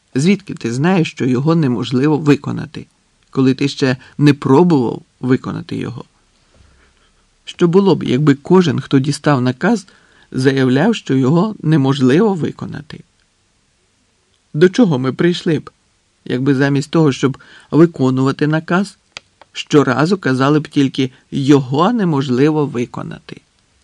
Звідки ти знаєш, що його неможливо виконати, коли ти ще не пробував виконати його? Що було б, якби кожен, хто дістав наказ, заявляв, що його неможливо виконати? До чого ми прийшли б, якби замість того, щоб виконувати наказ, щоразу казали б тільки «його неможливо виконати»?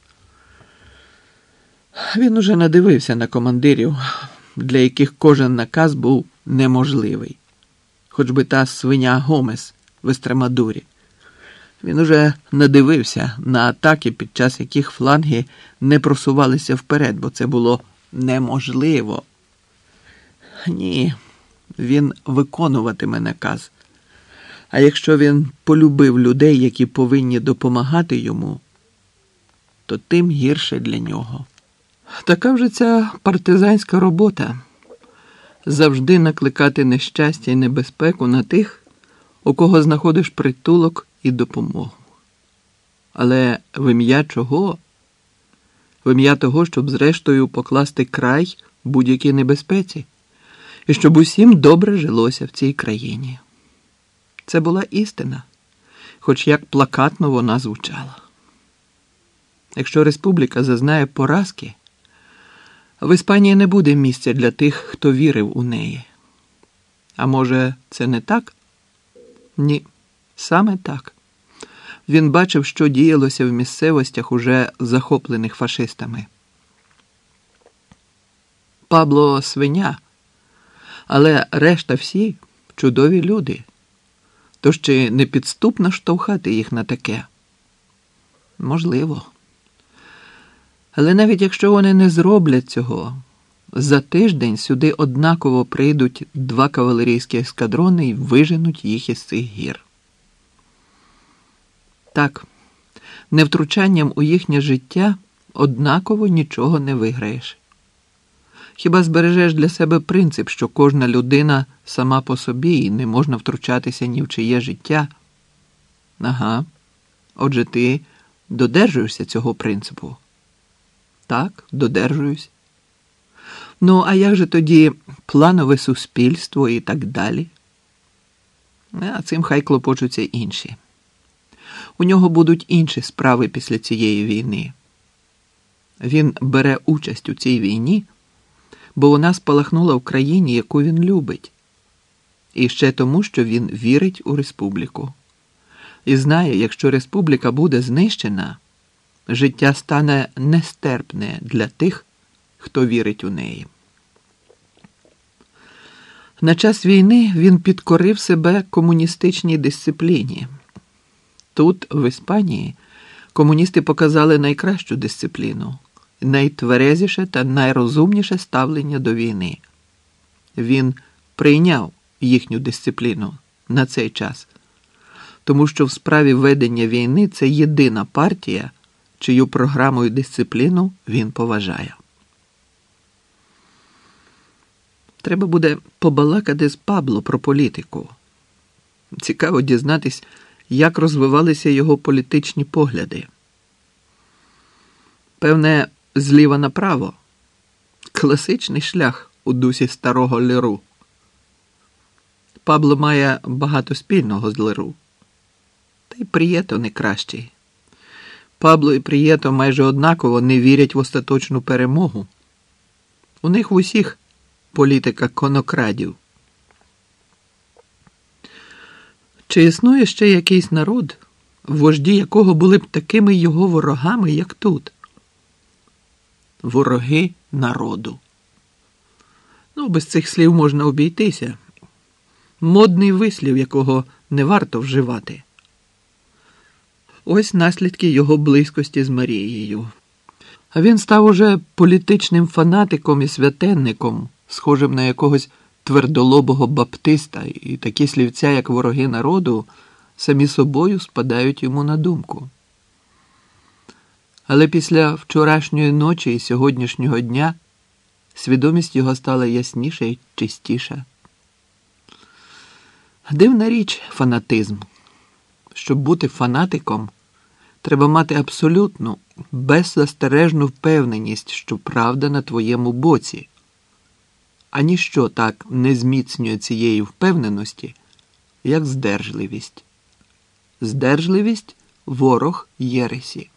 Він уже надивився на командирів, для яких кожен наказ був неможливий. Хоч би та свиня Гомес в Естремадурі. Він уже надивився на атаки, під час яких фланги не просувалися вперед, бо це було неможливо. Ні, він виконуватиме наказ. А якщо він полюбив людей, які повинні допомагати йому, то тим гірше для нього. Така вже ця партизанська робота. Завжди накликати нещастя і небезпеку на тих, у кого знаходиш притулок і допомогу. Але в ім'я чого? В ім'я того, щоб зрештою покласти край будь-якій небезпеці, і щоб усім добре жилося в цій країні. Це була істина, хоч як плакатно вона звучала. Якщо республіка зазнає поразки, в Іспанії не буде місця для тих, хто вірив у неї. А може, це не так? Ні, саме так. Він бачив, що діялося в місцевостях, уже захоплених фашистами. Пабло – свиня, але решта всі – чудові люди. Тож чи не підступно штовхати їх на таке? Можливо. Але навіть якщо вони не зроблять цього, за тиждень сюди однаково прийдуть 2 кавалерійські ескадрони і виженуть їх із цих гір. Так, невтручанням у їхнє життя однаково нічого не виграєш. Хіба збережеш для себе принцип, що кожна людина сама по собі і не можна втручатися ні в чиє життя? Ага, отже ти додержуєшся цього принципу. Так, додержуюсь. Ну, а як же тоді планове суспільство і так далі? А цим хай клопочуться інші. У нього будуть інші справи після цієї війни. Він бере участь у цій війні, бо вона спалахнула в країні, яку він любить. І ще тому, що він вірить у республіку. І знає, якщо республіка буде знищена, життя стане нестерпне для тих, хто вірить у неї. На час війни він підкорив себе комуністичній дисципліні. Тут, в Іспанії, комуністи показали найкращу дисципліну, найтверезіше та найрозумніше ставлення до війни. Він прийняв їхню дисципліну на цей час, тому що в справі ведення війни це єдина партія, чию програму і дисципліну він поважає. Треба буде побалакати з Пабло про політику. Цікаво дізнатись, як розвивалися його політичні погляди. Певне, зліва направо. Класичний шлях у дусі старого Леру. Пабло має багато спільного з Леру. Та й Прієто не кращий. Пабло і Прієто майже однаково не вірять в остаточну перемогу. У них в усіх політика конокрадів. Чи існує ще якийсь народ, вожді якого були б такими його ворогами, як тут? Вороги народу. Ну, без цих слів можна обійтися. Модний вислів, якого не варто вживати. Ось наслідки його близькості з Марією. А він став уже політичним фанатиком і святенником, схожим на якогось твердолобого баптиста, і такі слівця, як вороги народу, самі собою спадають йому на думку. Але після вчорашньої ночі і сьогоднішнього дня свідомість його стала ясніша і чистіша. Дивна річ фанатизм. Щоб бути фанатиком, треба мати абсолютну, беззастережну впевненість, що правда на твоєму боці. А ніщо так не зміцнює цієї впевненості, як здержливість. Здержливість – ворог єресі.